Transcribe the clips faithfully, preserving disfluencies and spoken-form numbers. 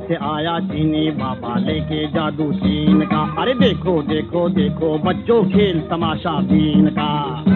से आया चीनी बाबा लेके जादू चीन का। अरे देखो देखो देखो बच्चों खेल तमाशा बीन का।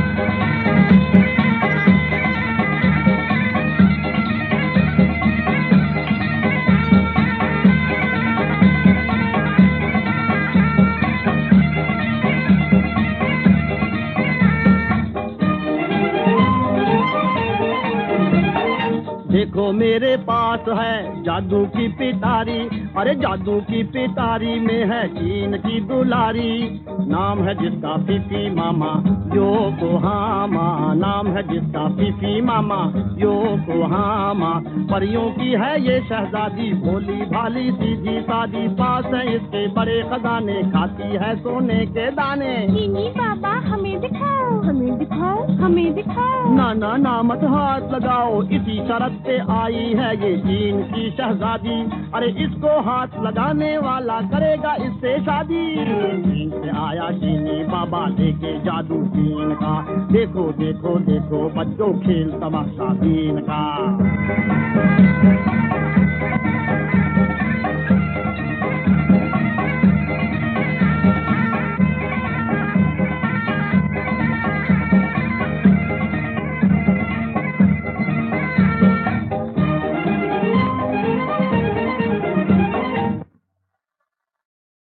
देखो मेरे पास है जादू की पिटारी। अरे जादू की पिटारी में है चीन की दुलारी। नाम है जिसका फीफी मामा योकोहामा। नाम है जिसका फीफी मामा योकोहामा। परियों की है ये शहजादी भोली भाली सीधी सादी। पास है इसके बड़े खजाने खाती है सोने के दाने। चीनी बाबा हमें दिखाओ हमें दिखाओ हमें दिखाओ। ना ना ना मत हाथ लगाओ इसी शरत से आई है ये चीन की शहजादी। अरे इसको हाथ लगाने वाला करेगा इससे शादी। चीन से आया चीनी बाबा लेके जादू चीन का। देखो देखो देखो बच्चों खेल तमाशा बीन का।